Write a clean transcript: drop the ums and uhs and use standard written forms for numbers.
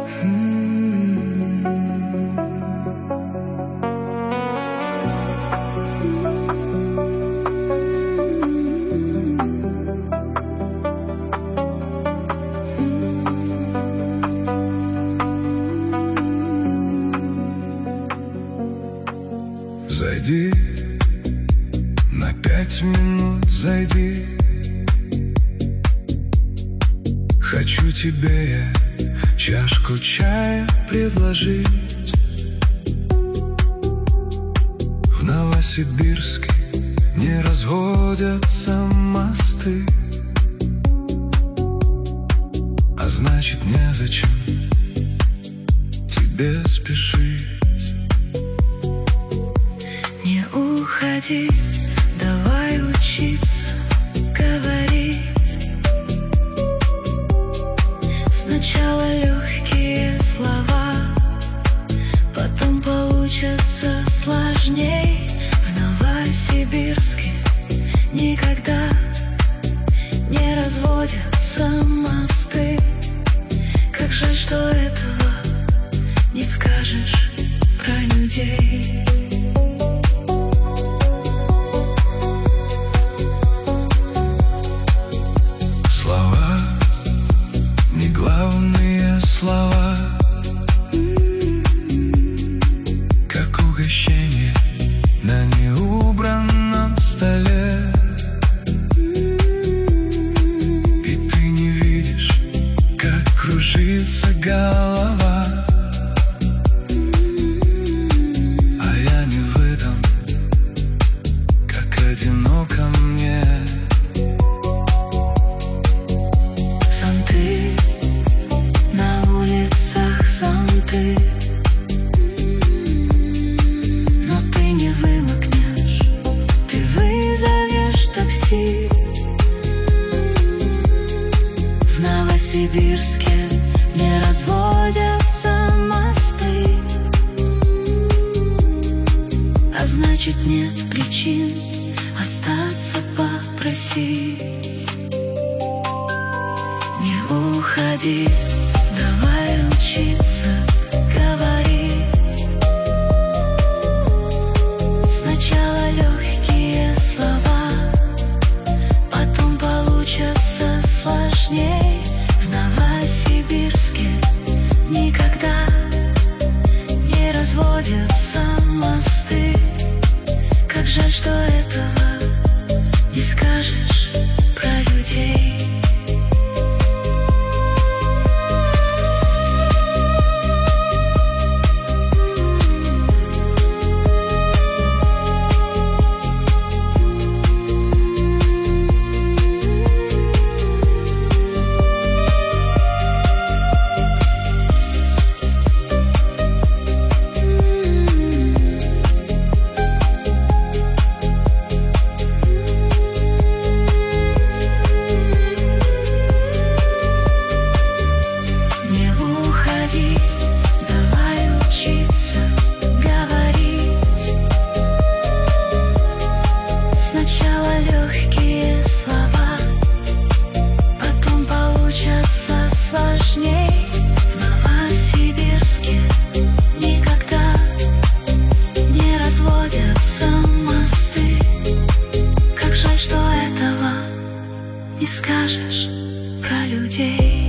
Зайди, на 5 минут зайди. Хочу тебе я чашку чая предложить. В Новосибирске не разводятся мосты, а значит незачем тебе спешить. Не уходи, давай учиться говорить. Сначала легкие слова, потом получатся сложней. В Новосибирске никогда не разводятся мосты. Как жаль, что этого не скажешь про людей. Слова, не главные слова, как угощение на неубранном столе. И ты не видишь, как кружится голова, а я не выдам, как одиноко мне. Зонты, на улицах зонты, но ты не вымокнешь, ты вызовешь такси. В Новосибирске не разводятся мосты, а значит нет причин остаться попросить. Не уходи, давай учиться говорить. Сначала легкие слова, потом получатся сложней. В Новосибирске никогда не разводятся мосты. Как жаль, что этого не скажешь про людей. Давай учиться говорить. Сначала легкие слова, потом получатся сложней. В Новосибирске никогда не разводятся мосты. Как жаль, что этого не скажешь про людей.